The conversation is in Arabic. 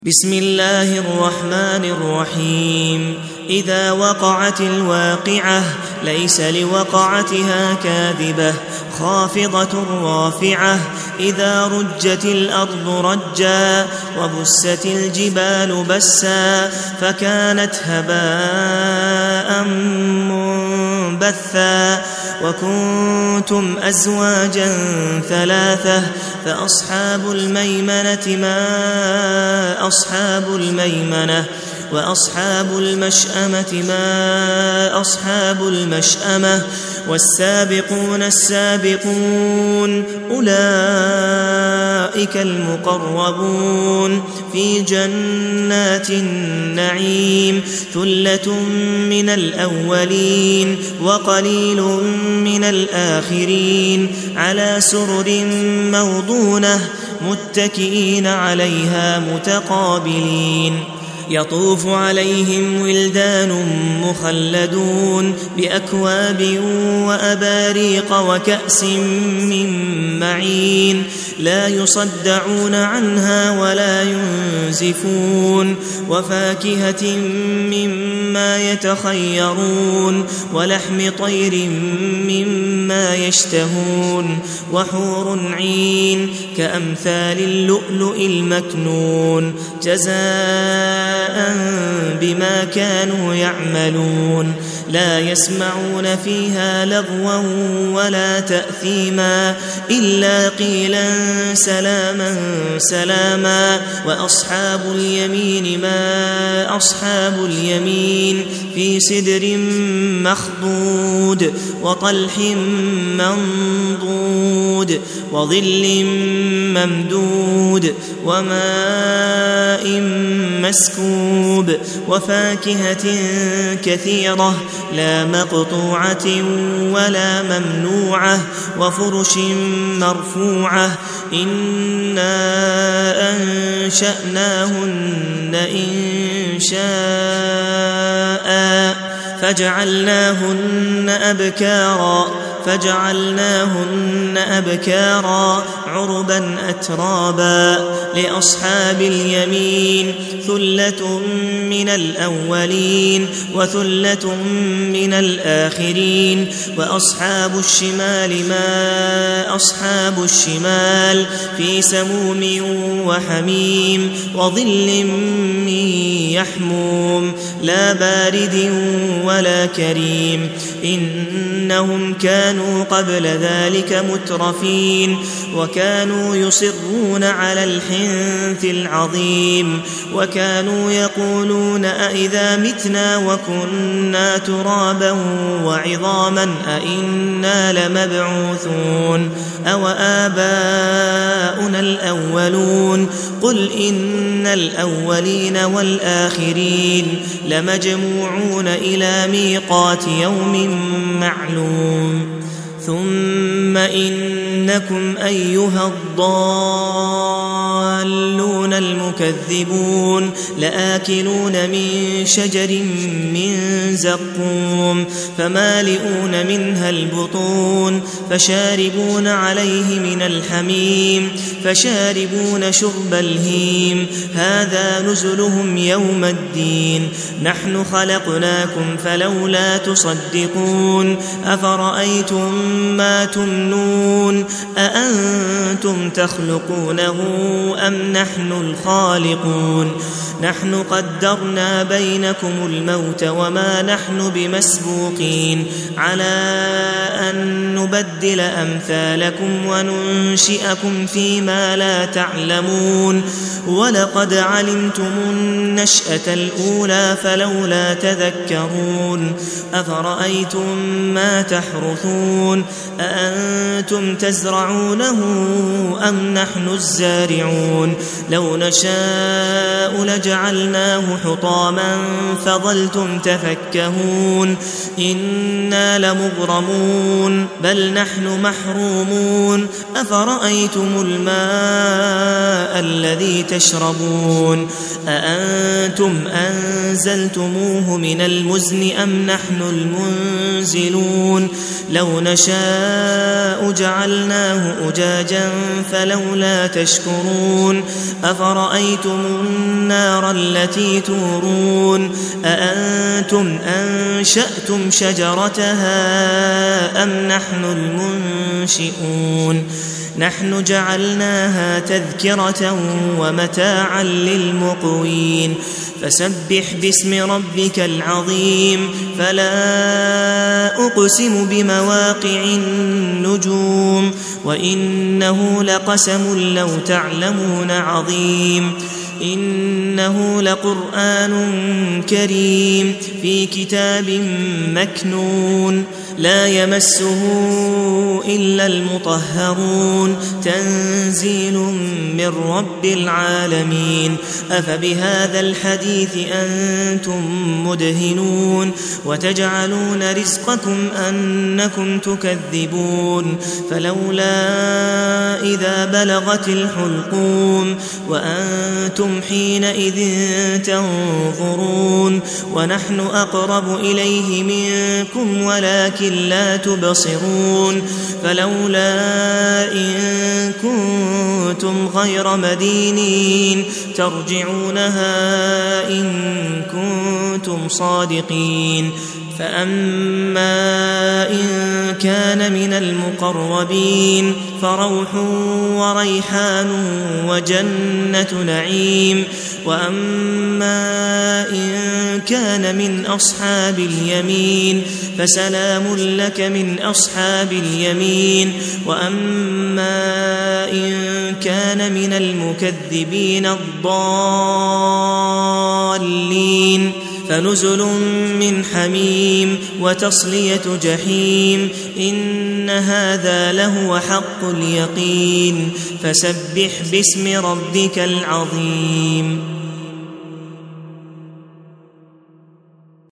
بسم الله الرحمن الرحيم إذا وقعت الواقعة ليس لوقعتها كاذبة خافضة رافعة إذا رجت الأرض رجا وبست الجبال بسا فكانت هباء منبثا وكنتم أزواجا ثلاثة فأصحاب الميمنة ما أصحاب الميمنة وأصحاب المشأمة ما أصحاب المشأمة والسابقون السابقون أولئك المقربون في جنات النعيم ثلة من الأولين وقليل من الآخرين على سرر موضونة متكئين عليها متقابلين يطوف عليهم ولدان مخلدون بأكواب وأباريق وكأس من معين لا يصدعون عنها ولا ينزفون وفاكهة مما يتخيرون ولحم طير مما يشتهون وحور عين كأمثال اللؤلؤ المكنون جزاء بما كانوا يعملون لا يسمعون فيها لغوا ولا تأثيما إلا قيلا سلاما سلاما وأصحاب اليمين ما أصحاب اليمين في سدر مخضود وطلح منضود وظل ممدود وماء مسكوب وفاكهة كثيرة لا مقطوعة ولا ممنوعة وفرش مرفوعة إنا أنشأناهن إنشاء فجعلناهن أبكارا عربا أترابا لأصحاب اليمين ثلة من الأولين وثلة من الآخرين وأصحاب الشمال ما أصحاب الشمال في سموم وحميم وظل من يحموم لا بارد ولا كريم إنهم كانوا قبل ذلك مترفين وكانوا يصرون على الحنث العظيم وكانوا يقولون أئذا متنا وكنا ترابا وعظاما أئنا لمبعوثون أو آباؤنا الأولون قل إن الأولين والآخرين لمجموعون إلى ميقات يوم معلوم ثم إنكم أيها الضالون المكذبون لآكلون من شجر من زقوم فمالئون منها البطون فشاربون عليه من الحميم فشاربون شرب الهيم هذا نزلهم يوم الدين نحن خلقناكم فلولا تصدقون أفرأيتم ما تمنون أأنتم تخلقونه أم نحن الخالقون نحن قدرنا بينكم الموت وما نحن بمسبوقين على أن نبدل أمثالكم وننشئكم فيما لا تعلمون ولقد علمتم النشأة الأولى فلولا تذكرون أفرأيتم ما تحرثون أأنتم تزرعونه أم نحن الزارعون لو نشاء لجعلناه فجعلناه حطاما فظلتم تفكهون إنا لمغرمون بل نحن محرومون أفرأيتم الماء الذي تشربون أأنتم أنزلتموه من المزن أم نحن المنزلون لو نشاء جعلناه أجاجا فلولا تشكرون أفرأيتم النار التي تورون أأنتم أنشأتم شجرتها أم نحن المنشئون نحن جعلناها تذكرة ومتاعا للمقوين فسبح باسم ربك العظيم فلا أقسم بمواقع النجوم وإنه لقسم لو تعلمون عظيم إنه لقرآن كريم في كتاب مكنون لا يمسه إلا المطهرون تنزيل من رب العالمين أفبهذا الحديث أنتم مدهنون وتجعلون رزقكم أنكم تكذبون فلولا إذا بلغت الحلقوم وأنتم حينئذ تنظرون ونحن أقرب إليه منكم ولكن لا تبصرون فلولا إن كنتم غير مدينين ترجعونها إن كنتم صادقين فأما إن كان من المقربين فروح وريحان وجنة نعيم وأما إن كان من أصحاب اليمين فسلام لك من أصحاب اليمين وأما إن كان من المكذبين الضالين فنزل من حميم وتصلية جحيم إن هذا لهو حق اليقين فسبح باسم ربك العظيم